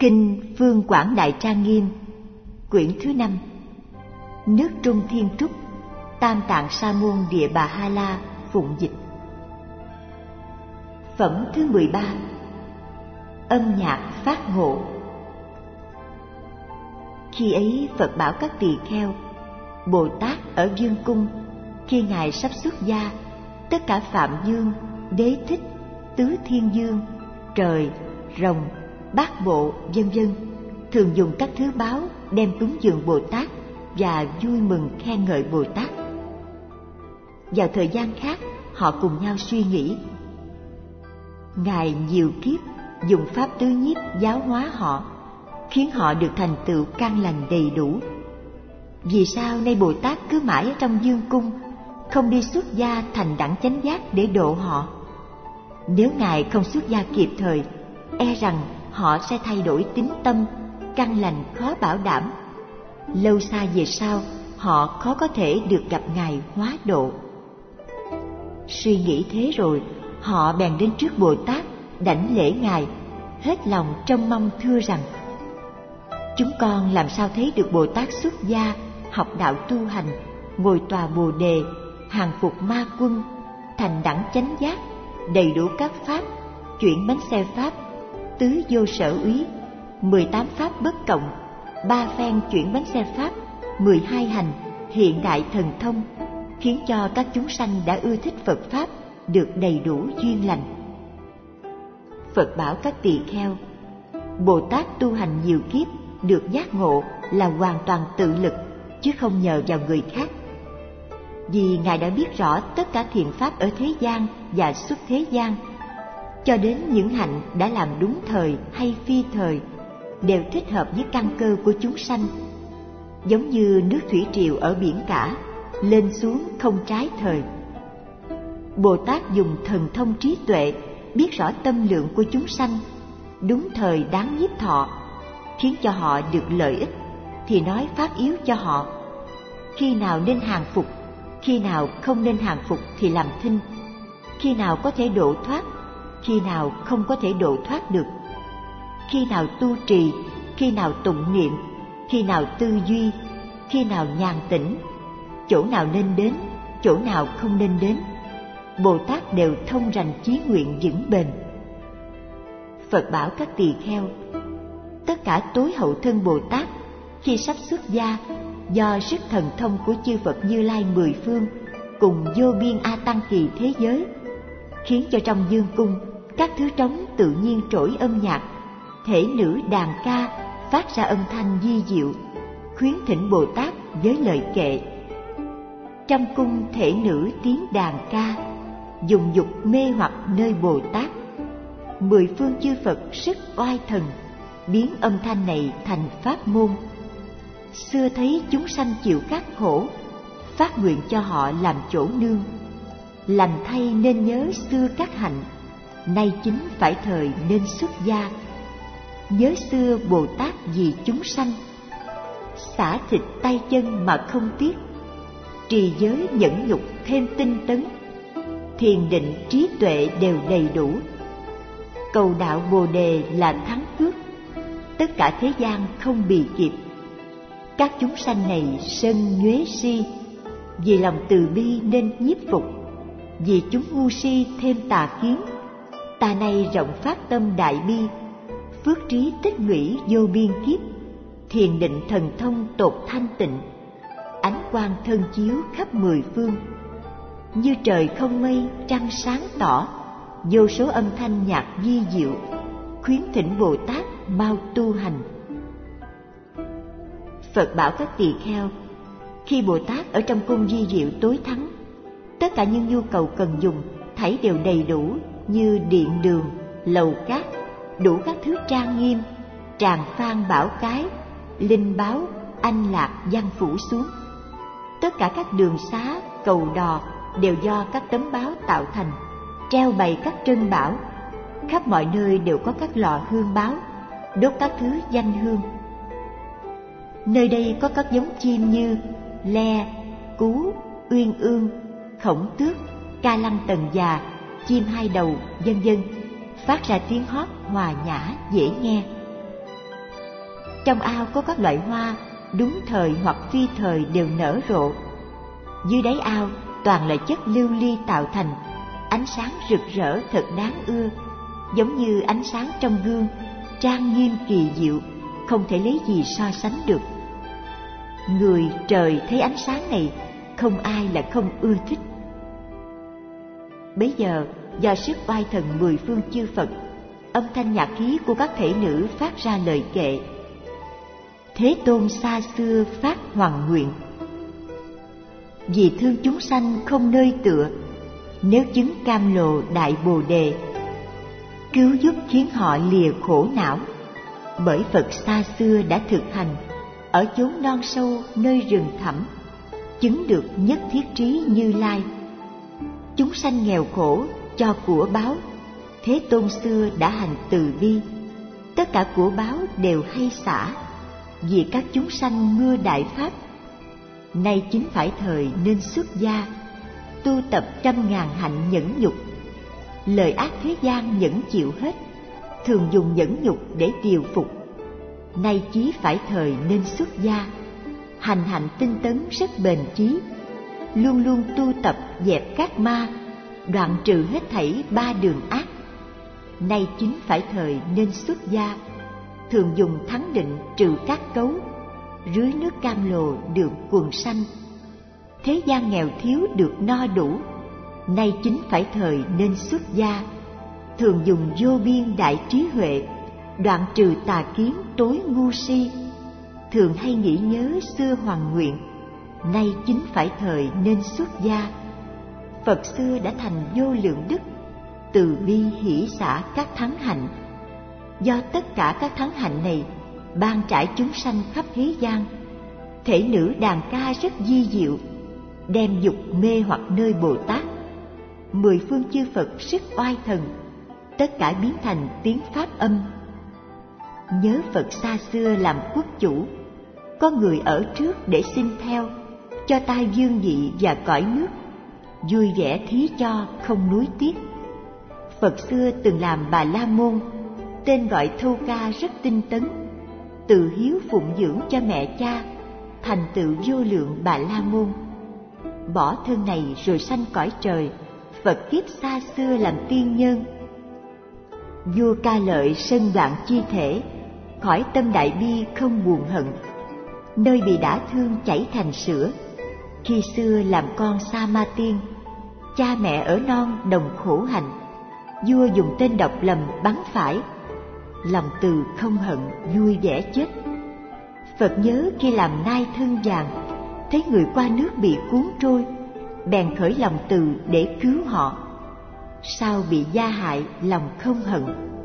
Kinh Phương Quảng Đại Trang Nghiêm, quyển thứ 5. Nước Trung Thiên Trúc, Tam Tạng Sa Môn Địa Bà Ha La phụng dịch. Phẩm thứ 13. Âm nhạc phát ngộ. Khi ấy Phật bảo các tỳ kheo, Bồ Tát ở Dương Cung, khi Ngài sắp xuất gia, tất cả Phạm Dương, Đế Thích, Tứ Thiên Dương, Trời, Rồng, Bát Bộ, vân vân, thường dùng các thứ báu đem cúng dường Bồ Tát và vui mừng khen ngợi Bồ Tát. Vào thời gian khác, họ cùng nhau suy nghĩ. Ngài nhiều kiếp dùng pháp tứ nhiếp giáo hóa họ, khiến họ được thành tựu căn lành đầy đủ. Vì sao nay Bồ Tát cứ mãi ở trong Dương Cung, không đi xuất gia thành đẳng chánh giác để độ họ? Nếu Ngài không xuất gia kịp thời, e rằng họ sẽ thay đổi tín tâm, căn lành khó bảo đảm. Lâu xa về sau, họ khó có thể được gặp Ngài hóa độ. Suy nghĩ thế rồi, họ bèn đến trước Bồ Tát, đảnh lễ Ngài, hết lòng trông mong thưa rằng: chúng con làm sao thấy được Bồ Tát xuất gia, học đạo tu hành, ngồi tòa Bồ Đề, hàng phục ma quân, thành đẳng chánh giác, đầy đủ các pháp, chuyển bánh xe pháp, tứ vô sở úy, 18 pháp bất cộng, 3 phen chuyển bánh xe pháp, 12 hành hiện đại thần thông, khiến cho các chúng sanh đã ưa thích Phật pháp được đầy đủ duyên lành. Phật bảo các tỳ kheo, Bồ Tát tu hành nhiều kiếp được giác ngộ là hoàn toàn tự lực, chứ không nhờ vào người khác. Vì Ngài đã biết rõ tất cả thiện pháp ở thế gian và xuất thế gian, cho đến những hạnh đã làm đúng thời hay phi thời, đều thích hợp với căn cơ của chúng sanh. Giống như nước thủy triều ở biển cả, lên xuống không trái thời. Bồ Tát dùng thần thông trí tuệ biết rõ tâm lượng của chúng sanh, đúng thời đáng nhiếp thọ, khiến cho họ được lợi ích thì nói pháp yếu cho họ. Khi nào nên hàng phục, khi nào không nên hàng phục thì làm thinh. Khi nào có thể độ thoát, khi nào không có thể độ thoát được. Khi nào tu trì, khi nào tụng niệm, khi nào tư duy, khi nào nhàn tĩnh, chỗ nào nên đến, chỗ nào không nên đến. Bồ Tát đều thông rành chí nguyện vững bền. Phật bảo các tỳ kheo, tất cả tối hậu thân Bồ Tát khi sắp xuất gia, do sức thần thông của chư Phật Như Lai mười phương cùng vô biên A Tăng kỳ thế giới, khiến cho trong Dương Cung các thứ trống tự nhiên trỗi âm nhạc, thể nữ đàn ca phát ra âm thanh vi diệu, khuyến thỉnh Bồ Tát với lời kệ. Trong cung thể nữ tiếng đàn ca, dùng dục mê hoặc nơi Bồ Tát. Mười phương chư Phật sức oai thần, biến âm thanh này thành pháp môn. Xưa thấy chúng sanh chịu các khổ, phát nguyện cho họ làm chỗ nương. Lành thay nên nhớ xưa các hạnh, nay chính phải thời nên xuất gia. Nhớ xưa Bồ Tát vì chúng sanh, xả thịt tay chân mà không tiếc, trì giới nhẫn nhục thêm tinh tấn, thiền định trí tuệ đều đầy đủ. Cầu đạo Bồ Đề là thắng cước, tất cả thế gian không bì kịp. Các chúng sanh này sân nhuế si, vì lòng từ bi nên nhiếp phục. Vì chúng ngu si thêm tà kiến, ta nay rộng phát tâm đại bi, phước trí tích lũy vô biên kiếp, thiền định thần thông tột thanh tịnh, ánh quang thân chiếu khắp mười phương. Như trời không mây trăng sáng tỏ, vô số âm thanh nhạc vi diệu, khuyến thỉnh Bồ Tát mau tu hành. Phật bảo các tỳ kheo, khi Bồ Tát ở trong cung vi diệu tối thắng, tất cả những nhu cầu cần dùng thảy đều đầy đủ, như điện đường, lầu cát, đủ các thứ trang nghiêm, tràng phan bảo cái, linh báo, anh lạc giăng phủ xuống. Tất cả các đường xá, cầu đò đều do các tấm báo tạo thành, treo bày các trân bảo. Khắp mọi nơi đều có các lò hương báo, đốt các thứ danh hương. Nơi đây có các giống chim như le, cú, uyên ương, khổng tước, ca lăng tần già, chim hai đầu, vân vân, phát ra tiếng hót hòa nhã dễ nghe. Trong ao có các loại hoa, đúng thời hoặc phi thời đều nở rộ. Dưới đáy ao toàn là chất lưu ly tạo thành, ánh sáng rực rỡ thật đáng ưa, giống như ánh sáng trong gương, trang nghiêm kỳ diệu, không thể lấy gì so sánh được. Người trời thấy ánh sáng này, không ai là không ưa thích. Bấy giờ, do sức oai thần mười phương chư Phật, âm thanh nhạc khí của các thể nữ phát ra lời kệ. Thế Tôn xa xưa phát hoằng nguyện, vì thương chúng sanh không nơi tựa, nếu chứng cam lồ đại bồ đề, cứu giúp khiến họ lìa khổ não. Bởi Phật xa xưa đã thực hành, ở chốn non sâu nơi rừng thẳm, chứng được nhất thiết trí Như Lai. Chúng sanh nghèo khổ cho của báo, Thế Tôn xưa đã hành từ bi. Tất cả của báo đều hay xả, vì các chúng sanh mưa đại pháp. Nay chính phải thời nên xuất gia, tu tập 100.000 hạnh nhẫn nhục. Lời ác thế gian nhẫn chịu hết, thường dùng nhẫn nhục để điều phục. Nay chí phải thời nên xuất gia, hành hạnh tinh tấn rất bền chí, luôn luôn tu tập dẹp các ma, đoạn trừ hết thảy 3 đường ác. Nay chính phải thời nên xuất gia, thường dùng thắng định trừ các cấu, rưới nước cam lồ được quần sanh. Thế gian nghèo thiếu được no đủ, nay chính phải thời nên xuất gia, thường dùng vô biên đại trí huệ, đoạn trừ tà kiến tối ngu si. Thường hay nghĩ nhớ xưa hoàng nguyện, nay chính phải thời nên xuất gia. Phật xưa đã thành vô lượng đức, từ bi hỷ xả các thắng hạnh. Do tất cả các thắng hạnh này ban trải chúng sanh khắp thế gian, thể nữ đàn ca rất di diệu, đem dục mê hoặc nơi Bồ Tát. Mười phương chư Phật sức oai thần, tất cả biến thành tiếng pháp âm. Nhớ Phật xa xưa làm quốc chủ, có người ở trước để xin theo, cho ta dương vị và cõi nước, vui vẻ thí cho không nuối tiếc. Phật xưa từng làm Bà La Môn, tên gọi thâu ca rất tinh tấn, từ hiếu phụng dưỡng cho mẹ cha, thành tựu vô lượng Bà La Môn. Bỏ thân này rồi sanh cõi trời, Phật kiếp xa xưa làm tiên nhân. Vua Ca Lợi sân đoạn chi thể, khỏi tâm đại bi không buồn hận, nơi bị đả thương chảy thành sữa. Khi xưa làm con Sa Ma Tiên, cha mẹ ở non đồng khổ hạnh, vua dùng tên độc lầm bắn phải, lòng từ không hận vui vẻ chết. Phật nhớ khi làm nai thân vàng, thấy người qua nước bị cuốn trôi, bèn khởi lòng từ để cứu họ. Sau bị gia hại lòng không hận.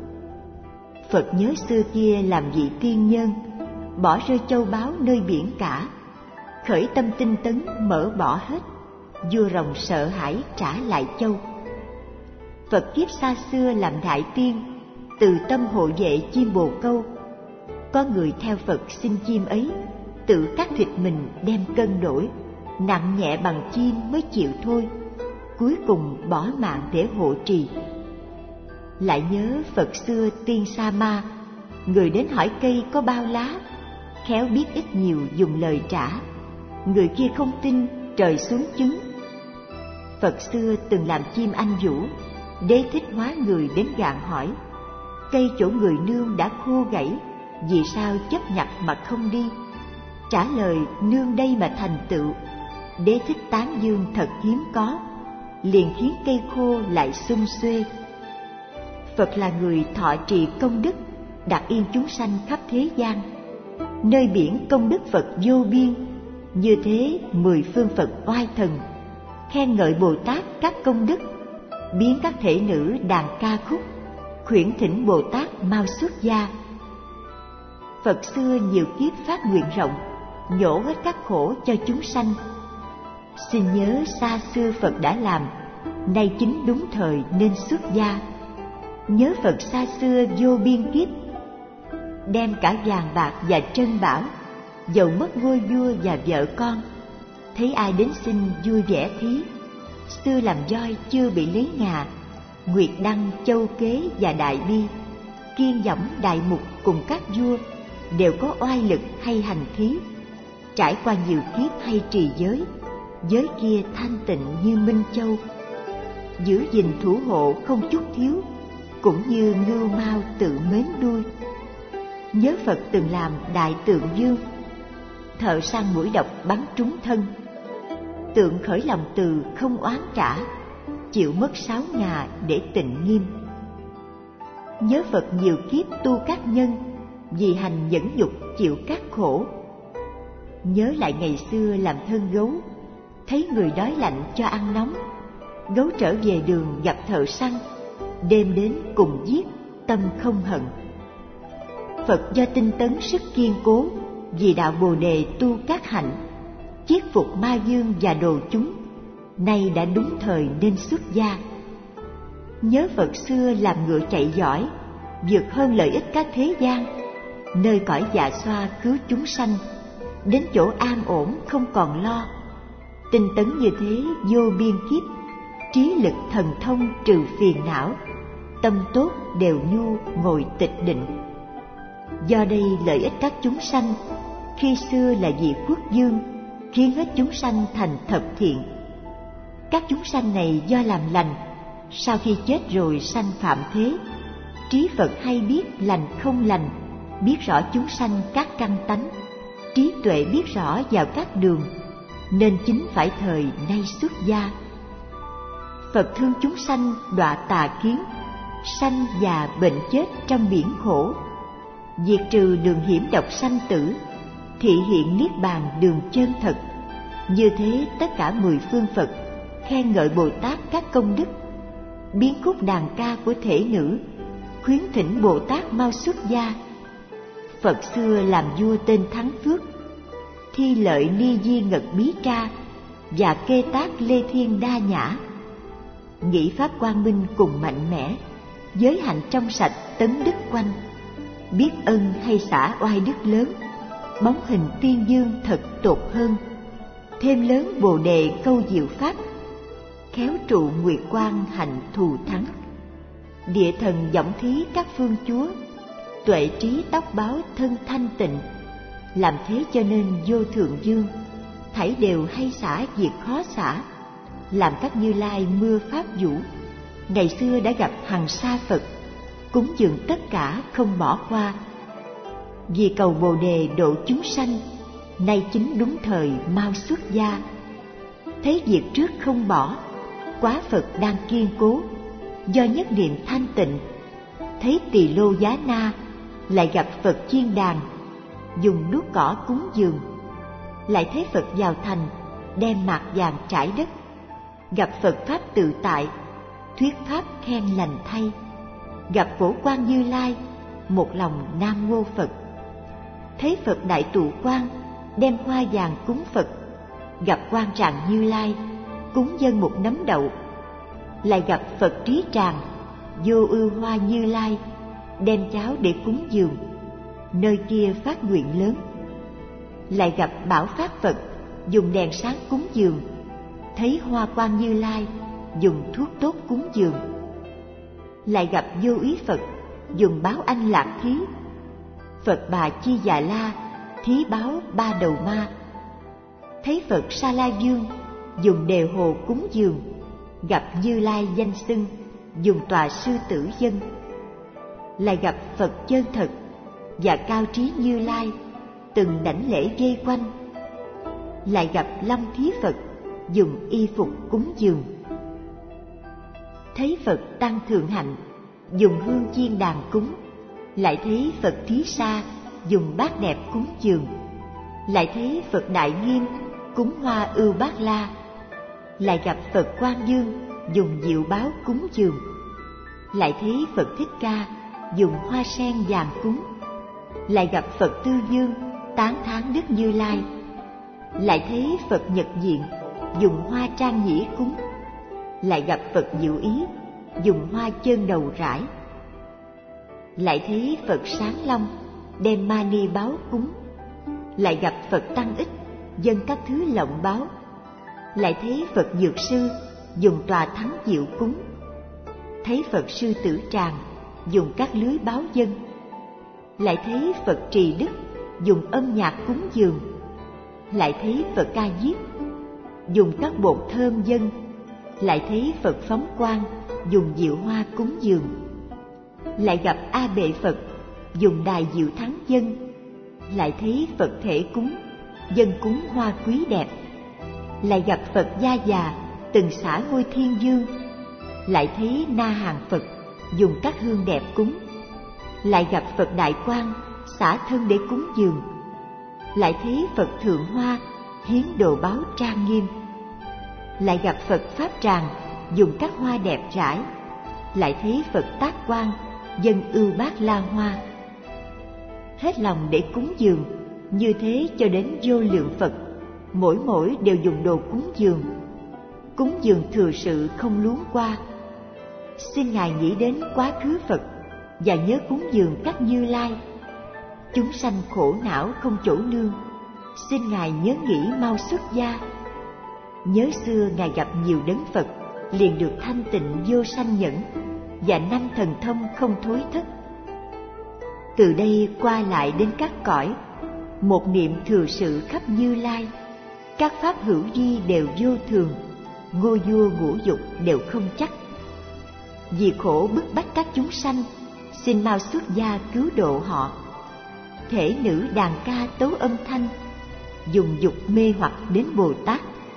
Phật nhớ xưa kia làm vị tiên nhân, bỏ rơi châu báu nơi biển cả, khởi tâm tinh tấn mở bỏ hết, vua rồng sợ hãi trả lại châu. Phật kiếp xa xưa làm đại tiên, từ tâm hộ vệ chim bồ câu. Có người theo Phật xin chim ấy, tự cắt thịt mình đem cân đổi, nặng nhẹ bằng chim mới chịu thôi, cuối cùng bỏ mạng để hộ trì. Lại nhớ Phật xưa tiên Sa Ma, người đến hỏi cây có bao lá, khéo biết ít nhiều dùng lời trả, người kia không tin trời xuống chứng. Phật xưa từng làm chim anh vũ, Đế Thích hóa người đến gạn hỏi, cây chỗ người nương đã khô gãy, vì sao chấp nhặt mà không đi? Trả lời nương đây mà thành tựu, Đế Thích tán dương thật hiếm có, liền khiến cây khô lại sum xuê. Phật là người thọ trì công đức, đặt yên chúng sanh khắp thế gian. Nơi biển công đức Phật vô biên, như thế mười phương Phật oai thần, khen ngợi Bồ Tát các công đức, biến các thể nữ đàn ca khúc, khuyển thỉnh Bồ Tát mau xuất gia. Phật xưa nhiều kiếp phát nguyện rộng, nhổ hết các khổ cho chúng sanh. Xin nhớ xa xưa Phật đã làm, nay chính đúng thời nên xuất gia. Nhớ Phật xa xưa vô biên kiếp, đem cả vàng bạc và trân bảo, dầu mất ngôi vua và vợ con, thấy ai đến xin vui vẻ thí. Xưa làm voi chưa bị lấy ngà, Nguyệt Đăng, Châu Kế và Đại Bi, Kiên Dõng Đại Mục cùng các vua, đều có oai lực hay hành khí, trải qua nhiều kiếp hay trì giới, giới kia thanh tịnh như Minh Châu, giữ gìn thủ hộ không chút thiếu, cũng như ngưu mao tự mến đuôi. Nhớ Phật từng làm đại tượng dương, thợ săn mũi độc bắn trúng thân, tượng khởi lòng từ không oán trả, chịu mất 6 ngà để tịnh nghiêm. Nhớ Phật nhiều kiếp tu các nhân, vì hành nhẫn nhục chịu các khổ. Nhớ lại ngày xưa làm thân gấu, thấy người đói lạnh cho ăn nóng, gấu trở về đường gặp thợ săn, đêm đến cùng giết, tâm không hận. Phật do tinh tấn sức kiên cố, vì đạo Bồ Đề tu các hạnh, chiết phục ma dương và đồ chúng, nay đã đúng thời nên xuất gia. Nhớ Phật xưa làm ngựa chạy giỏi, vượt hơn lợi ích các thế gian, nơi cõi dạ xoa cứu chúng sanh, đến chỗ an ổn không còn lo. Tinh tấn như thế vô biên kiếp, trí lực thần thông trừ phiền não, tâm tốt đều nhu ngồi tịch định. Do đây lợi ích các chúng sanh, khi xưa là vị quốc dương, khiến hết chúng sanh thành thập thiện. Các chúng sanh này do làm lành, sau khi chết rồi sanh phạm thế. Trí Phật hay biết lành không lành, biết rõ chúng sanh các căn tánh, trí tuệ biết rõ vào các đường, nên chính phải thời nay xuất gia. Phật thương chúng sanh đọa tà kiến, sanh già bệnh chết trong biển khổ, diệt trừ đường hiểm độc sanh tử, thị hiện niết bàn đường chân thật. Như thế tất cả 10 phương Phật khen ngợi Bồ Tát các công đức, biến khúc đàn ca của thể nữ, khuyến thỉnh Bồ Tát mau xuất gia. Phật xưa làm vua tên Thắng Phước, Thi Lợi Ni Di Ngật Bí Tra và Kê Tác Lê Thiên Đa Nhã. Nghĩ pháp quang minh cùng mạnh mẽ, giới hạnh trong sạch tấn đức quanh, biết ân hay xả oai đức lớn, bóng hình tiên dương thật tột hơn. Thêm lớn Bồ Đề câu diệu pháp, khéo trụ nguyệt quang hạnh thù thắng. Địa thần giọng thí các phương chúa, tuệ trí tóc báo thân thanh tịnh. Làm thế cho nên vô thượng dương, thảy đều hay xả việc khó xả. Làm các Như Lai mưa pháp vũ, ngày xưa đã gặp hằng sa Phật, cúng dường tất cả không bỏ qua. Vì cầu Bồ Đề độ chúng sanh, nay chính đúng thời mau xuất gia. Thấy việc trước không bỏ, quá Phật đang kiên cố, do nhất niệm thanh tịnh. Thấy Tỳ Lô Giá Na, lại gặp Phật chiên đàn, dùng đuốc cỏ cúng dường. Lại thấy Phật vào thành, đem mạc vàng trải đất. Gặp Phật pháp tự tại, thuyết pháp khen lành thay. Gặp Phổ Quang Như Lai, một lòng nam mô Phật. Thấy Phật đại tụ quang, đem hoa vàng cúng Phật. Gặp Quan Tràng Như Lai, cúng dâng một nắm đậu. Lại gặp Phật Trí Tràng, vô ưu hoa Như Lai, đem cháo để cúng dường. Nơi kia phát nguyện lớn. Lại gặp Bảo Pháp Phật, dùng đèn sáng cúng dường. Thấy Hoa Quang Như Lai, dùng thuốc tốt cúng dường. Lại gặp Vô Ý Phật, dùng báo anh lạc thí. Phật Bà Chi Già La, thí báo 3 đầu ma. Thấy Phật Sa La Dương, dùng đề hồ cúng dường. Gặp Như Lai danh xưng, dùng tòa sư tử dân. Lại gặp Phật chân thật và cao trí Như Lai, từng đảnh lễ vây quanh. Lại gặp Long Thí Phật, dùng y phục cúng dường. Thấy Phật Tăng Thượng Hạnh, dùng hương chiên đàn cúng. Lại thấy Phật Thí Sa, dùng bát đẹp cúng dường. Lại thấy Phật Đại Nghiêm, cúng hoa ưu bát la. Lại gặp Phật Quan Dương, dùng diệu báo cúng dường. Lại thấy Phật Thích Ca, dùng hoa sen vàng cúng. Lại gặp Phật Tư Dương, tán thán Đức Như Lai. Lại thấy Phật Nhật Diện, dùng hoa trang nhĩ cúng. Lại gặp Phật Diệu Ý, dùng hoa chơn đầu rải. Lại thấy Phật Sáng Long, đem mani báo cúng. Lại gặp Phật Tăng Ích, dâng các thứ lộng báo. Lại thấy Phật Dược Sư, dùng tòa thắng diệu cúng. Thấy Phật Sư Tử Tràng, dùng các lưới báo dân. lại thấy Phật trì đức dùng âm nhạc cúng dường, lại thấy Phật ca diếp dùng các bột thơm dâng, lại thấy Phật phóng quang dùng diệu hoa cúng dường, lại gặp A Bệ Phật dùng đài diệu thắng dâng, lại thấy Phật thể cúng dâng cúng hoa quý đẹp, lại gặp Phật Gia Già từng xả ngôi thiên dương, lại thấy Na Hàng Phật dùng các hương đẹp cúng, lại gặp Phật Đại Quang xả thân để cúng dường, lại thấy Phật Thượng Hoa hiến đồ báu trang nghiêm, lại gặp Phật Pháp Tràng dùng các hoa đẹp rải, lại thấy Phật Tác Quang dâng ưu bát la hoa. Hết lòng để cúng dường, như thế cho đến vô lượng Phật, mỗi đều dùng đồ cúng dường thừa sự không luống qua. Xin Ngài nghĩ đến quá khứ Phật và nhớ cúng dường các Như Lai. Chúng sanh khổ não không chỗ nương, xin Ngài nhớ nghĩ mau xuất gia. Nhớ xưa Ngài gặp nhiều đấng Phật, liền được thanh tịnh vô sanh nhẫn và 5 thần thông không thối thất. Từ đây qua lại đến các cõi, một niệm thừa sự khắp Như Lai. Các pháp hữu vi đều vô thường, ngô vua ngũ dục đều không chắc. Vì khổ bức bách các chúng sanh, xin mau xuất gia cứu độ họ. Thể nữ đàn ca tấu âm thanh, dùng dục mê hoặc đến Bồ Tát.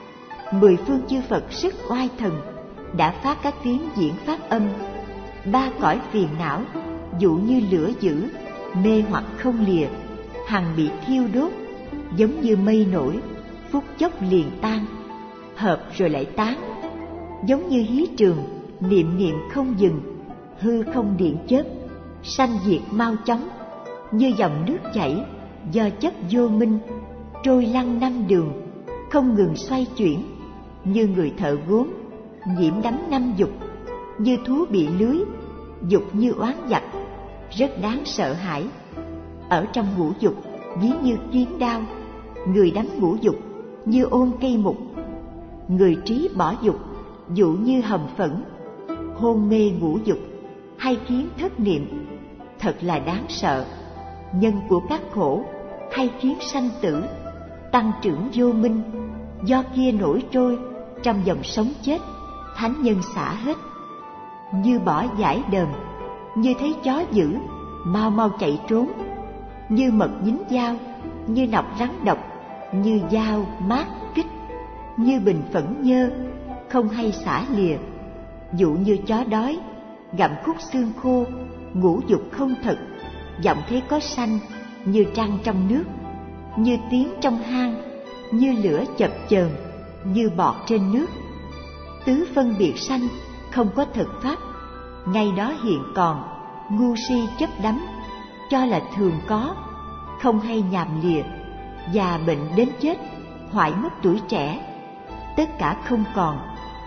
10 phương chư Phật sức oai thần, đã phát các tiếng diễn phát âm. 3 cõi phiền não, dụ như lửa dữ, mê hoặc không lìa, hằng bị thiêu đốt, giống như mây nổi, phút chốc liền tan, hợp rồi lại tán. Giống như hí trường, niệm niệm không dừng, hư không điện chớp, sanh diệt mau chóng. Như dòng nước chảy, do chất vô minh, trôi lăn 5 đường, không ngừng xoay chuyển. Như người thợ gốm, nhiễm đắm 5 dục, như thú bị lưới, dục như oán giặc, rất đáng sợ hãi. Ở trong ngũ dục, ví như kiếm đao, người đắm ngũ dục như ôn cây mục. Người trí bỏ dục, dụ như hầm phẫn, hôn mê ngũ dục, hay khiến thất niệm, thật là đáng sợ. Nhân của các khổ, hay khiến sanh tử, tăng trưởng vô minh, do kia nổi trôi trong dòng sống chết, thánh nhân xả hết. Như bỏ giải đờm, như thấy chó dữ, mau mau chạy trốn. Như mật dính dao, như nọc rắn độc, như dao mát kích. Như bình phẫn nhơ, không hay xả lìa. Dụ như chó đói, gặm khúc xương khô, ngũ dục không thật, vọng thấy có sanh, như trăng trong nước, như tiếng trong hang, như lửa chập chờn, như bọt trên nước. Tứ phân biệt sanh, không có thực pháp, ngay đó hiện còn, ngu si chấp đắm, cho là thường có, không hay nhàm lìa. Già bệnh đến chết, hoại mất tuổi trẻ, tất cả không còn.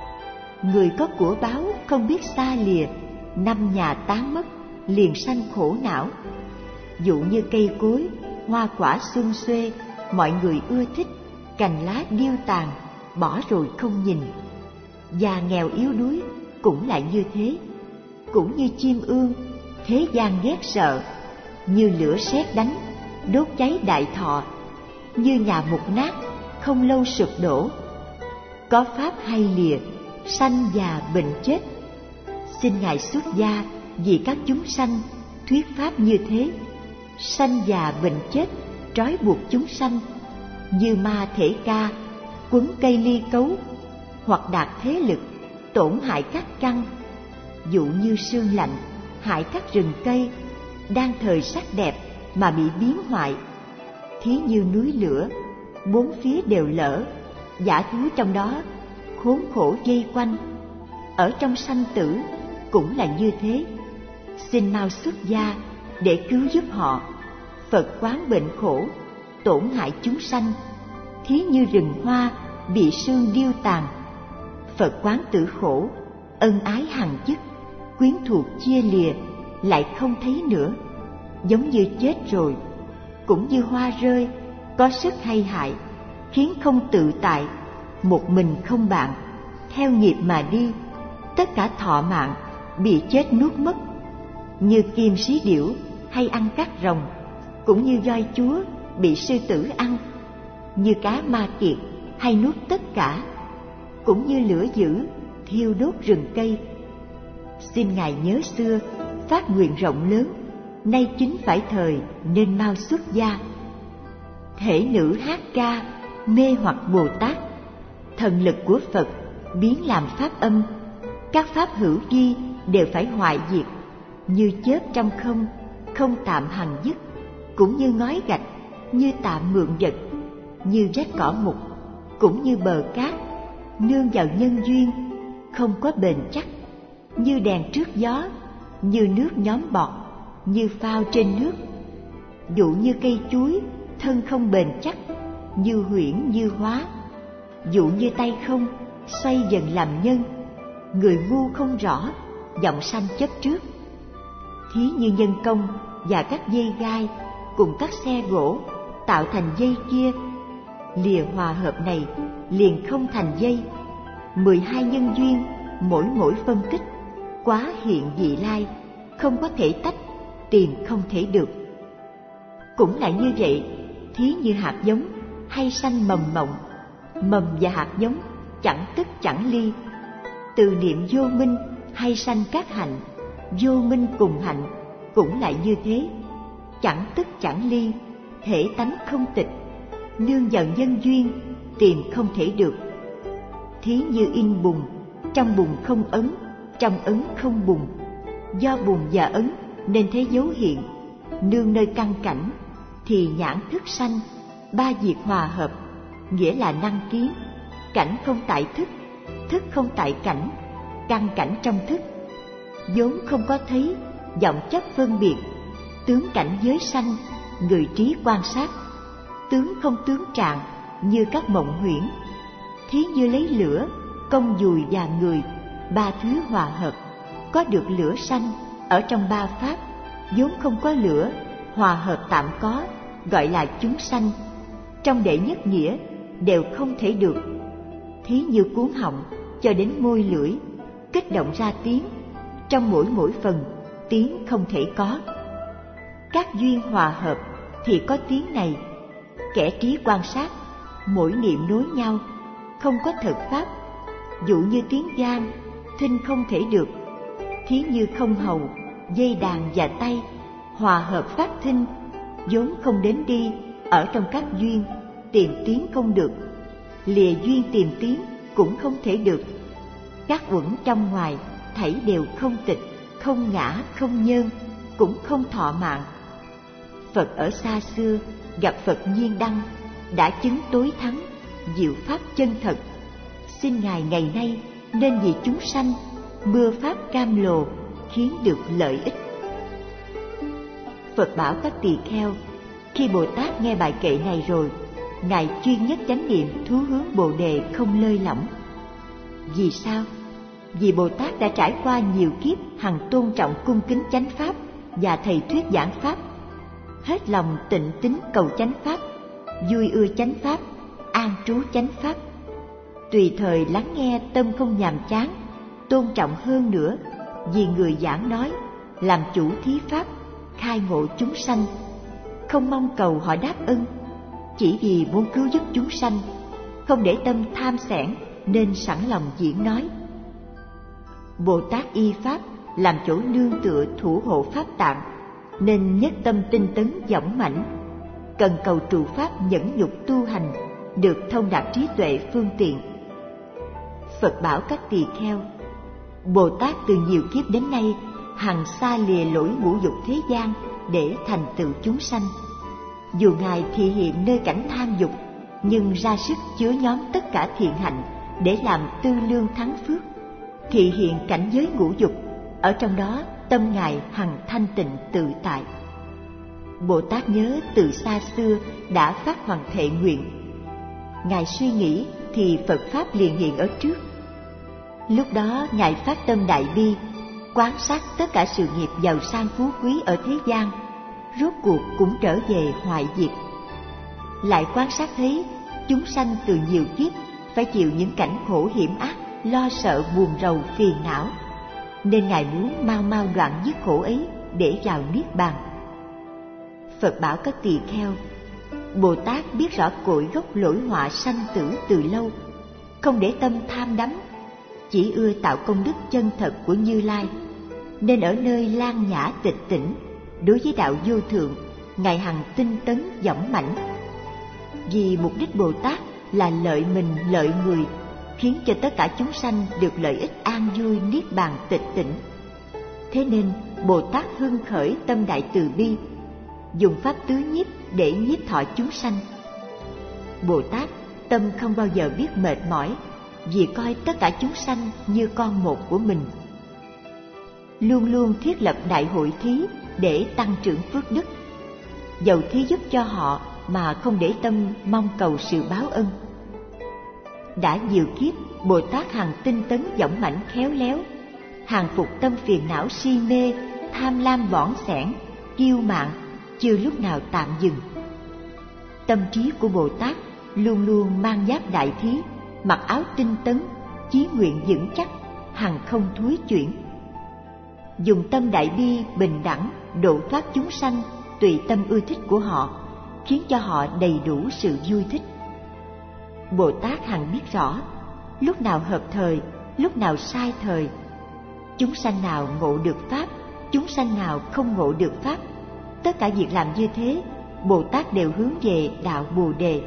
Người có của báo không biết xa lìa, 5 nhà tán mất, liền sanh khổ não. Dụ như cây cối, hoa quả sum xuê, mọi người ưa thích, cành lá điêu tàn, bỏ rồi không nhìn. Già nghèo yếu đuối cũng lại như thế. Cũng như chim ương, thế gian ghét sợ, như lửa sét đánh, đốt cháy đại thọ. Như nhà mục nát, không lâu sụp đổ. Có pháp hay lìa, sanh già bệnh chết. Xin Ngài xuất gia vì các chúng sanh, thuyết pháp như thế. Sanh già bệnh chết, trói buộc chúng sanh. Như ma thể ca, quấn cây ly cấu, hoặc đạt thế lực, tổn hại các căn. Dụ như sương lạnh, hại các rừng cây, đang thời sắc đẹp mà bị biến hoại. Thí như núi lửa, 4 phía đều lở, dã thú trong đó khốn khổ vây quanh. Ở trong sanh tử cũng là như thế. Xin mau xuất gia để cứu giúp họ. Phật quán bệnh khổ, tổn hại chúng sanh. Thí như rừng hoa bị sương điêu tàn. Phật quán tử khổ, ân ái hằng dứt, quyến thuộc chia lìa, lại không thấy nữa. Giống như chết rồi, cũng như hoa rơi, có sức hay hại, khiến không tự tại, một mình không bạn, theo nghiệp mà đi, tất cả thọ mạng bị chết nuốt mất. Như kim sí điểu, hay ăn cắt rồng, cũng như voi chúa bị sư tử ăn, như cá ma kiệt hay nuốt tất cả, cũng như lửa dữ thiêu đốt rừng cây. Xin Ngài nhớ xưa phát nguyện rộng lớn, nay chính phải thời nên mau xuất gia. Thể nữ hát ca mê hoặc Bồ Tát, thần lực của Phật biến làm pháp âm. Các pháp hữu vi đều phải hoại diệt, như chớp trong không, không tạm hằng dứt, cũng như ngói gạch, như tạm mượn vật, như rách cỏ mục, cũng như bờ cát, nương vào nhân duyên, không có bền chắc, như đèn trước gió, như nước nhóm bọt, như phao trên nước. Dụ như cây chuối, thân không bền chắc, như huyễn như hóa. Dụ như tay không, xoay dần làm nhân, người ngu không rõ, giọng sanh chấp trước. Thí như nhân công và các dây gai cùng các xe gỗ tạo thành dây kia, lìa hòa hợp này liền không thành dây. 12 nhân duyên mỗi phân tích, quá hiện vị lai, không có thể tách, tìm không thể được. Cũng lại như vậy, thí như hạt giống hay sanh mầm mộng, mầm và hạt giống chẳng tức chẳng ly. Từ niệm vô minh hay sanh các hạnh, vô minh cùng hạnh cũng lại như thế, chẳng tức chẳng ly, thể tánh không tịch, nương vào nhân duyên tìm không thể được. Thí như in bùn, trong bùn không ấn, trong ấn không bùn. Do bùn và ấn nên thấy dấu hiện, nương nơi căn cảnh thì nhãn thức sanh, ba diệt hòa hợp, nghĩa là năng kiến. Cảnh không tại thức, thức không tại cảnh, căn cảnh trong thức. vốn không có thấy, vọng chấp phân biệt, tướng cảnh giới sanh, người trí quan sát. Tướng không tướng trạng như các mộng huyễn, thí như lấy lửa, công dùi và người, ba thứ hòa hợp, có được lửa sanh ở trong ba pháp, vốn không có lửa, hòa hợp tạm có, gọi là chúng sanh. Trong đệ nhất nghĩa đều không thể được. Thí như cuốn họng cho đến môi lưỡi, kích động ra tiếng, trong mỗi phần tiếng không thể có. Các duyên hòa hợp thì có tiếng này. Kẻ trí quan sát, mỗi niệm nối nhau, không có thật pháp. Dụ như tiếng vang, thinh không thể được. Thí như không hầu, dây đàn và tay, hòa hợp phát thinh, vốn không đến đi, ở trong các duyên, tìm tiếng không được. Lìa duyên tìm tiếng cũng không thể được. Các uẩn trong ngoài, thảy đều không tịch, không ngã, không nhơn, cũng không thọ mạng. Phật ở xa xưa gặp Phật Nhiên Đăng, đã chứng tối thắng, diệu pháp chân thật. Xin Ngài ngày nay nên vì chúng sanh, mưa pháp cam lồ, khiến được lợi ích. Phật bảo các tỳ kheo, khi Bồ Tát nghe bài kệ này rồi, Ngài chuyên nhất chánh niệm thú hướng Bồ Đề không lơi lỏng. Vì sao? Vì Bồ Tát đã trải qua nhiều kiếp hằng tôn trọng cung kính chánh pháp và thầy thuyết giảng pháp, hết lòng tịnh tín cầu chánh pháp, vui ưa chánh pháp, an trú chánh pháp. Tùy thời lắng nghe tâm không nhàm chán, tôn trọng hơn nữa vì người giảng nói, làm chủ thí pháp, khai ngộ chúng sanh, không mong cầu họ đáp ân, chỉ vì muốn cứu giúp chúng sanh, không để tâm tham xẻn nên sẵn lòng diễn nói. Bồ Tát y pháp làm chỗ nương tựa thủ hộ pháp tạng, nên nhất tâm tinh tấn dõng mãnh, cần cầu trụ pháp nhẫn nhục tu hành, được thông đạt trí tuệ phương tiện. Phật bảo các tỳ kheo, Bồ Tát từ nhiều kiếp đến nay hằng xa lìa lỗi ngũ dục thế gian để thành tựu chúng sanh. Dù Ngài thị hiện nơi cảnh tham dục, nhưng ra sức chứa nhóm tất cả thiện hạnh để làm tư lương thắng phước. Thị hiện cảnh giới ngũ dục, ở trong đó tâm Ngài hằng thanh tịnh tự tại. Bồ Tát nhớ từ xa xưa đã phát hoàng thệ nguyện. Ngài suy nghĩ thì Phật Pháp liền hiện ở trước. Lúc đó Ngài phát tâm đại bi, quán sát tất cả sự nghiệp giàu sang phú quý ở thế gian, rốt cuộc cũng trở về hoại diệt. Lại quan sát thấy chúng sanh từ nhiều kiếp phải chịu những cảnh khổ hiểm ác, lo sợ buồn rầu phiền não, nên Ngài muốn mau mau đoạn dứt khổ ấy để vào niết bàn. Phật bảo các tỳ kheo, Bồ Tát biết rõ cội gốc lỗi họa sanh tử từ lâu, không để tâm tham đắm, chỉ ưa tạo công đức chân thật của Như Lai, nên ở nơi lan nhã tịch tỉnh, đối với đạo vô thượng, Ngài hằng tinh tấn dõng mãnh. Vì mục đích Bồ Tát là lợi mình lợi người, khiến cho tất cả chúng sanh được lợi ích an vui niết bàn tịch tỉnh. Thế nên Bồ Tát hưng khởi tâm đại từ bi, dùng pháp tứ nhiếp để nhiếp thọ chúng sanh. Bồ Tát tâm không bao giờ biết mệt mỏi, vì coi tất cả chúng sanh như con một của mình. Luôn luôn thiết lập đại hội thí để tăng trưởng phước đức, dầu thí giúp cho họ mà không để tâm mong cầu sự báo ân. Đã nhiều kiếp, Bồ Tát hằng tinh tấn dõng mãnh khéo léo, hàng phục tâm phiền não si mê, tham lam bỏn sẻn, kiêu mạn, chưa lúc nào tạm dừng. Tâm trí của Bồ Tát luôn luôn mang giáp đại thí, mặc áo tinh tấn, chí nguyện vững chắc, hằng không thối chuyển. Dùng tâm đại bi bình đẳng độ thoát chúng sanh tùy tâm ưa thích của họ, khiến cho họ đầy đủ sự vui thích. Bồ Tát hằng biết rõ lúc nào hợp thời, lúc nào sai thời, chúng sanh nào ngộ được pháp, chúng sanh nào không ngộ được pháp. Tất cả việc làm như thế, Bồ Tát đều hướng về đạo Bồ Đề.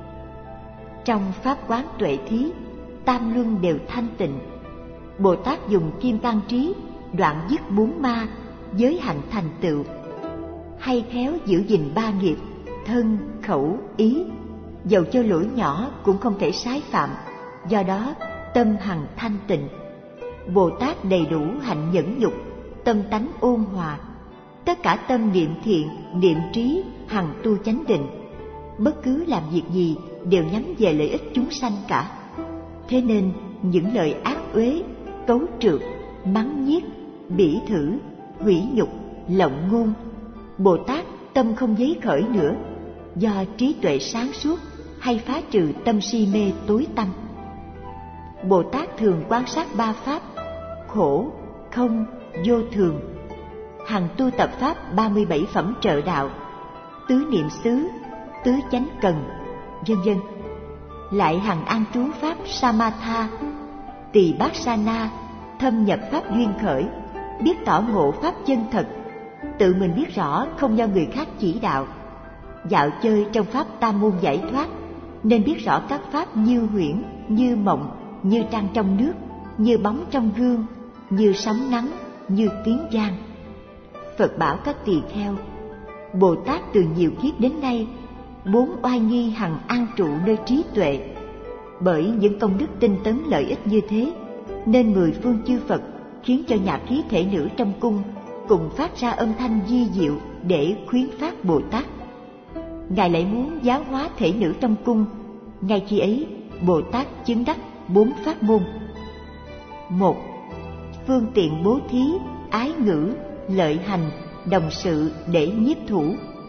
Trong pháp quán tuệ thí, tam luân đều thanh tịnh. Bồ Tát dùng kim cang trí đoạn dứt 4 ma, giới hạnh thành tựu, hay khéo giữ gìn 3 nghiệp thân, khẩu, ý, dầu cho lỗi nhỏ cũng không thể sái phạm. Do đó tâm hằng thanh tịnh. Bồ Tát đầy đủ hạnh nhẫn nhục, tâm tánh ôn hòa. Tất cả tâm niệm thiện, niệm trí hằng tu chánh định. Bất cứ làm việc gì đều nhắm về lợi ích chúng sanh cả. Thế nên những lời ác uế, cấu trượt, mắng nhiếc, bỉ thử, hủy nhục, lộng ngôn, Bồ Tát tâm không dấy khởi nữa, do trí tuệ sáng suốt hay phá trừ tâm si mê tối tăm. Bồ Tát thường quan sát 3 pháp: khổ, không, vô thường, hằng tu tập pháp 37 phẩm trợ đạo, tứ niệm xứ, tứ chánh cần, vân vân. Lại hằng an trú pháp Samatha, tỳ bát sana, thâm nhập pháp duyên khởi, biết tỏ ngộ pháp chân thật, tự mình biết rõ không do người khác chỉ đạo. Dạo chơi trong pháp tam môn giải thoát, nên biết rõ các pháp như huyễn, như mộng, như trăng trong nước, như bóng trong gương, như sóng nắng, như tiếng vang. Phật bảo các tỳ kheo, Bồ Tát từ nhiều kiếp đến nay, 4 oai nghi hằng an trụ nơi trí tuệ. Bởi những công đức tinh tấn lợi ích như thế, nên 10 phương chư Phật khiến cho nhạc khí thể nữ trong cung cùng phát ra âm thanh vi diệu để khuyến phát Bồ Tát. Ngài lại muốn giáo hóa thể nữ trong cung. Ngay khi ấy, Bồ Tát chứng đắc 4 pháp môn. 1. Phương tiện bố thí, ái ngữ, lợi hành, đồng sự để nhiếp thủ.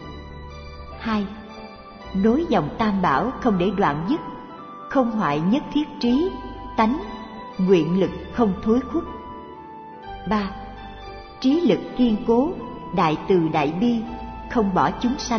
2. Nối dòng tam bảo không để đoạn dứt, không hoại nhất thiết trí, tánh, nguyện lực không thối khuất. 3. Trí lực kiên cố, đại từ đại bi, không bỏ chúng sanh.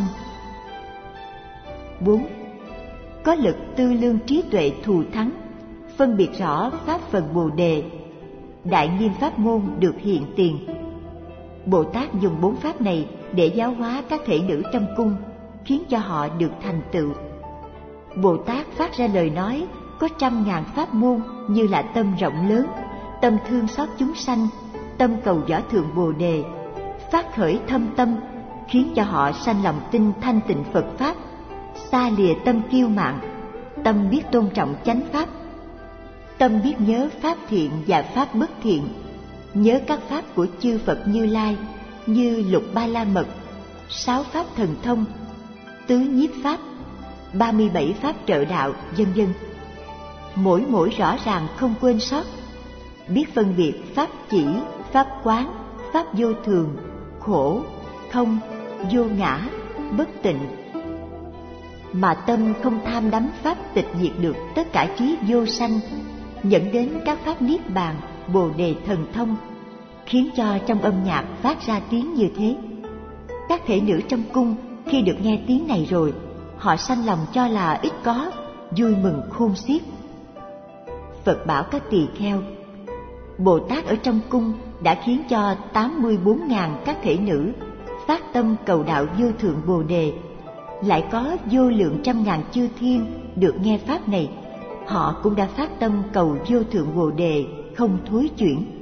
4. Có lực tư lương trí tuệ thù thắng, phân biệt rõ pháp phần Bồ Đề, đại nghiêm pháp môn được hiện tiền. Bồ Tát dùng 4 pháp này để giáo hóa các thể nữ trong cung, khiến cho họ được thành tựu. Bồ Tát phát ra lời nói có 100.000 pháp môn, như là tâm rộng lớn, tâm thương xót chúng sanh, tâm cầu võ thượng Bồ Đề, phát khởi thâm tâm, khiến cho họ sanh lòng tin thanh tịnh Phật pháp, xa lìa tâm kiêu mạn, tâm biết tôn trọng chánh pháp, tâm biết nhớ pháp thiện và pháp bất thiện, nhớ các pháp của chư Phật Như Lai như Lục Ba La Mật, 6 pháp thần thông, tứ nhiếp pháp, 37 pháp trợ đạo, vân vân. Mỗi rõ ràng không quên sót, biết phân biệt pháp chỉ, pháp quán, pháp vô thường, khổ, không, vô ngã, bất tịnh, mà tâm không tham đắm pháp tịch diệt được tất cả trí vô sanh, dẫn đến các pháp niết bàn, Bồ Đề thần thông, khiến cho trong âm nhạc phát ra tiếng như thế. Các thể nữ trong cung khi được nghe tiếng này rồi, họ sanh lòng cho là ít có, vui mừng khôn xiết. Phật bảo các tỳ kheo, Bồ Tát ở trong cung đã khiến cho 84.000 các thể nữ phát tâm cầu đạo vô thượng Bồ Đề. Lại có vô lượng trăm ngàn chư thiên được nghe pháp này, họ cũng đã phát tâm cầu vô thượng Bồ Đề không thối chuyển.